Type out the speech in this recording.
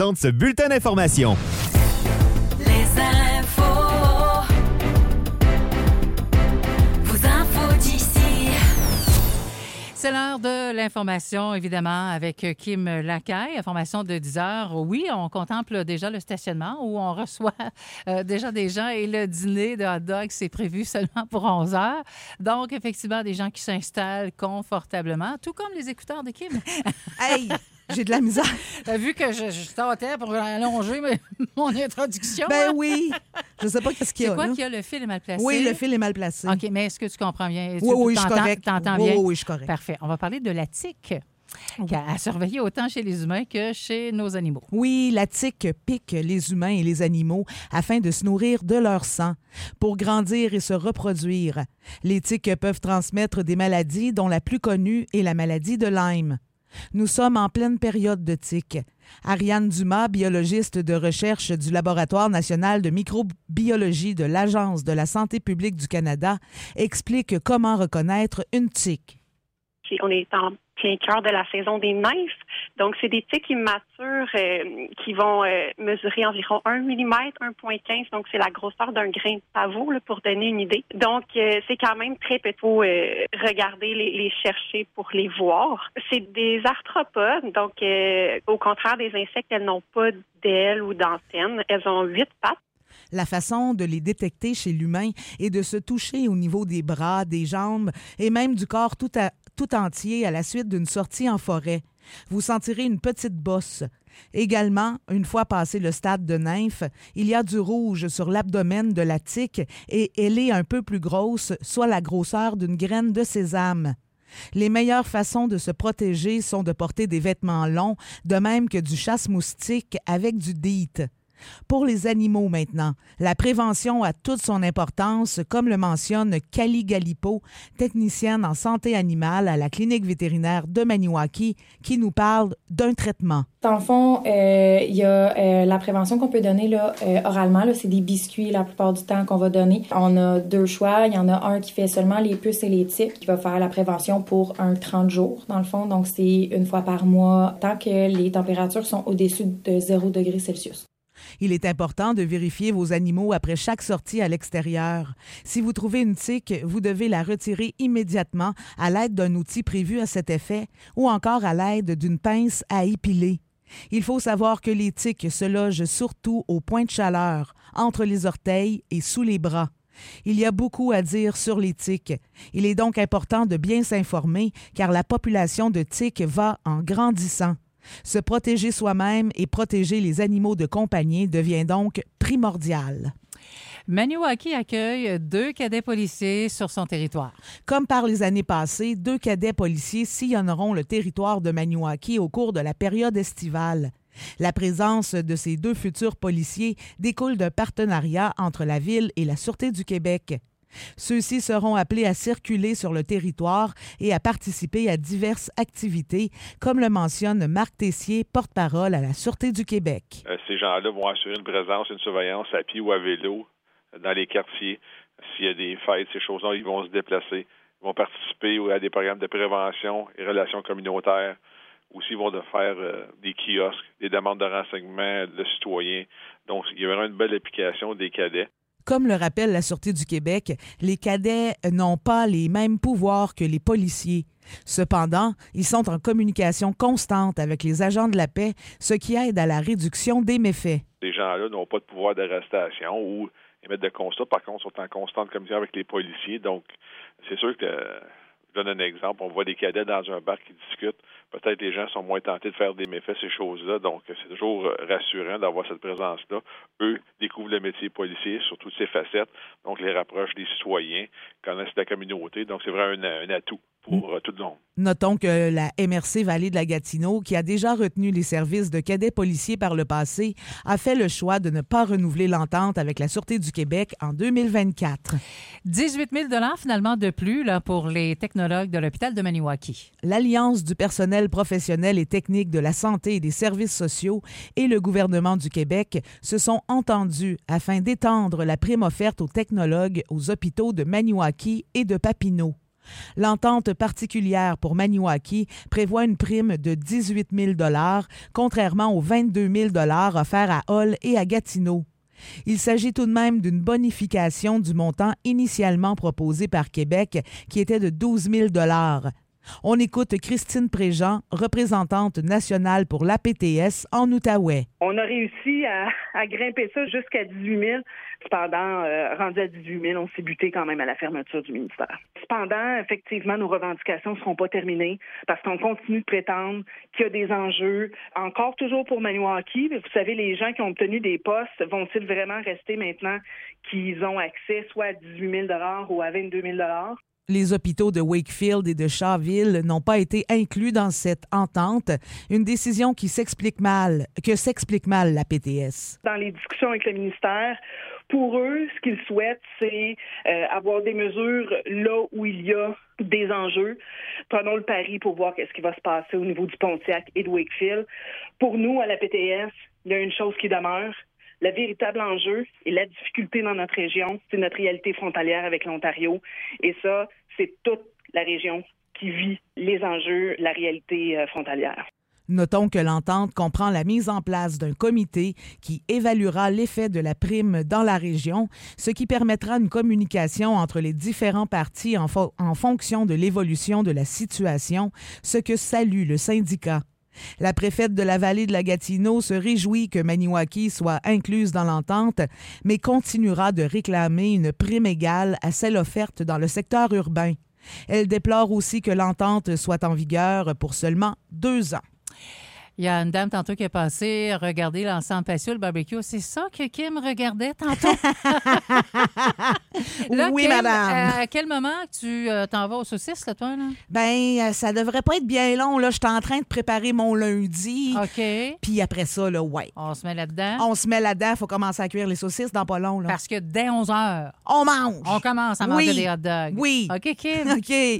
présente ce bulletin d'information. Les infos. Vos infos d'ici. C'est l'heure de l'information, évidemment, avec Kim Lacaille. Information de 10 heures. Oui, on contemple déjà le stationnement où on reçoit déjà des gens et le dîner de hot dog, c'est prévu seulement pour 11 heures. Donc, effectivement, des gens qui s'installent confortablement, tout comme les écouteurs de Kim. Hey! J'ai de la misère. Vu que je tentais pour allonger mon introduction. Ben oui. Je sais pas qu'est-ce qu'il y a. C'est quoi là. qu'il y a? Le fil est mal placé? Oui, le fil est mal placé. OK, mais est-ce que tu comprends bien? Oui, je suis correct. T'entends bien? Oui, je suis correct. Parfait. On va parler de la tique à surveiller autant chez les humains que chez nos animaux. Oui, la tique pique les humains et les animaux afin de se nourrir de leur sang pour grandir et se reproduire. Les tiques peuvent transmettre des maladies dont la plus connue est la maladie de Lyme. Nous sommes en pleine période de tiques. Ariane Dumas, biologiste de recherche du Laboratoire national de microbiologie de l'Agence de la santé publique du Canada, explique comment reconnaître une tique. On est en plein cœur de la saison des nymphes. Donc, c'est des tiques immatures qui vont mesurer environ 1 mm, 1,15. Donc, c'est la grosseur d'un grain de pavot, là, pour donner une idée. Donc, c'est quand même très petit. Il faut regarder, les chercher pour les voir. C'est des arthropodes. Donc, au contraire des insectes, elles n'ont pas d'ailes ou d'antennes. Elles ont 8 pattes. La façon de les détecter chez l'humain est de se toucher au niveau des bras, des jambes et même du corps tout entier à la suite d'une sortie en forêt. Vous sentirez une petite bosse. Également, une fois passé le stade de nymphe, il y a du rouge sur l'abdomen de la tique et elle est un peu plus grosse, soit la grosseur d'une graine de sésame. Les meilleures façons de se protéger sont de porter des vêtements longs, de même que du chasse-moustique avec du DEET. Pour les animaux maintenant, la prévention a toute son importance, comme le mentionne Cali Galipo, technicienne en santé animale à la clinique vétérinaire de Maniwaki, qui nous parle d'un traitement. Dans le fond, il y a la prévention qu'on peut donner là, oralement. Là, c'est des biscuits la plupart du temps qu'on va donner. On a 2 choix. Il y en a un qui fait seulement les puces et les tiques, qui va faire la prévention pour 30 jours, dans le fond. Donc, c'est 1 fois par mois, tant que les températures sont au-dessus de 0 degré Celsius. Il est important de vérifier vos animaux après chaque sortie à l'extérieur. Si vous trouvez une tique, vous devez la retirer immédiatement à l'aide d'un outil prévu à cet effet ou encore à l'aide d'une pince à épiler. Il faut savoir que les tiques se logent surtout au point de chaleur, entre les orteils et sous les bras. Il y a beaucoup à dire sur les tiques. Il est donc important de bien s'informer car la population de tiques va en grandissant. Se protéger soi-même et protéger les animaux de compagnie devient donc primordial. Maniwaki accueille 2 cadets policiers sur son territoire. Comme par les années passées, 2 cadets policiers sillonneront le territoire de Maniwaki au cours de la période estivale. La présence de ces 2 futurs policiers découle d'un partenariat entre la Ville et la Sûreté du Québec. Ceux-ci seront appelés à circuler sur le territoire et à participer à diverses activités, comme le mentionne Marc Tessier, porte-parole à la Sûreté du Québec. Ces gens-là vont assurer une présence, une surveillance à pied ou à vélo dans les quartiers. S'il y a des fêtes, ces choses-là, ils vont se déplacer. Ils vont participer à des programmes de prévention et relations communautaires. Aussi, ils vont faire des kiosques, des demandes de renseignements de citoyens. Donc, il y aura une belle application des cadets. Comme le rappelle la Sûreté du Québec, les cadets n'ont pas les mêmes pouvoirs que les policiers. Cependant, ils sont en communication constante avec les agents de la paix, ce qui aide à la réduction des méfaits. Ces gens-là n'ont pas de pouvoir d'arrestation ou émettre de constat. Par contre, sont en constante communication avec les policiers. Donc, c'est sûr que, je donne un exemple, on voit des cadets dans un bar qui discutent. Peut-être les gens sont moins tentés de faire des méfaits, ces choses-là. Donc, c'est toujours rassurant d'avoir cette présence-là. Eux découvrent le métier policier sur toutes ses facettes. Donc, les rapprochent des citoyens, connaissent la communauté. Donc, c'est vraiment un atout pour tout le monde. Notons que la MRC Vallée de la Gatineau, qui a déjà retenu les services de cadets policiers par le passé, a fait le choix de ne pas renouveler l'entente avec la Sûreté du Québec en 2024. 18 000 $ finalement de plus là, pour les technologues de l'hôpital de Maniwaki. L'Alliance du personnel professionnel et technique de la santé et des services sociaux et le gouvernement du Québec se sont entendus afin d'étendre la prime offerte aux technologues aux hôpitaux de Maniwaki et de Papineau. L'entente particulière pour Maniwaki prévoit une prime de 18 000 $, contrairement aux 22 000 $ offerts à Hull et à Gatineau. Il s'agit tout de même d'une bonification du montant initialement proposé par Québec, qui était de 12 000 $. On écoute Christine Préjean, représentante nationale pour l'APTS en Outaouais. On a réussi à grimper ça jusqu'à 18 000. Cependant, rendu à 18 000, on s'est buté quand même à la fermeture du ministère. Cependant, effectivement, nos revendications ne seront pas terminées parce qu'on continue de prétendre qu'il y a des enjeux, encore toujours pour Maniwaki. Vous savez, les gens qui ont obtenu des postes, vont-ils vraiment rester maintenant qu'ils ont accès soit à 18 000 $ ou à 22 000 $? Les hôpitaux de Wakefield et de Shawville n'ont pas été inclus dans cette entente, une décision que s'explique mal la PTS. Dans les discussions avec le ministère, pour eux, ce qu'ils souhaitent, c'est avoir des mesures là où il y a des enjeux. Prenons le pari pour voir qu'est-ce qui va se passer au niveau du Pontiac et de Wakefield. Pour nous, à la PTS, il y a une chose qui demeure. Le véritable enjeu et la difficulté dans notre région, c'est notre réalité frontalière avec l'Ontario. Et ça, c'est toute la région qui vit les enjeux, la réalité frontalière. Notons que l'entente comprend la mise en place d'un comité qui évaluera l'effet de la prime dans la région, ce qui permettra une communication entre les différents partis en fonction de l'évolution de la situation, ce que salue le syndicat. La préfète de la vallée de la Gatineau se réjouit que Maniwaki soit incluse dans l'entente, mais continuera de réclamer une prime égale à celle offerte dans le secteur urbain. Elle déplore aussi que l'entente soit en vigueur pour seulement 2 ans. Il y a une dame tantôt qui est passée regarder l'ensemble patio, le barbecue. C'est ça que Kim regardait tantôt? Là, Oui, Kim, madame. À quel moment tu t'en vas aux saucisses, là, toi? Là? Ben, ça devrait pas être bien long. Là, je suis en train de préparer mon lundi. OK. Puis après ça, là, ouais. On se met là-dedans. On se met là-dedans. Il faut commencer à cuire les saucisses dans pas long. Là. Parce que dès 11 h, On mange. on commence à manger Oui. des hot dogs. Oui. OK, Kim? OK.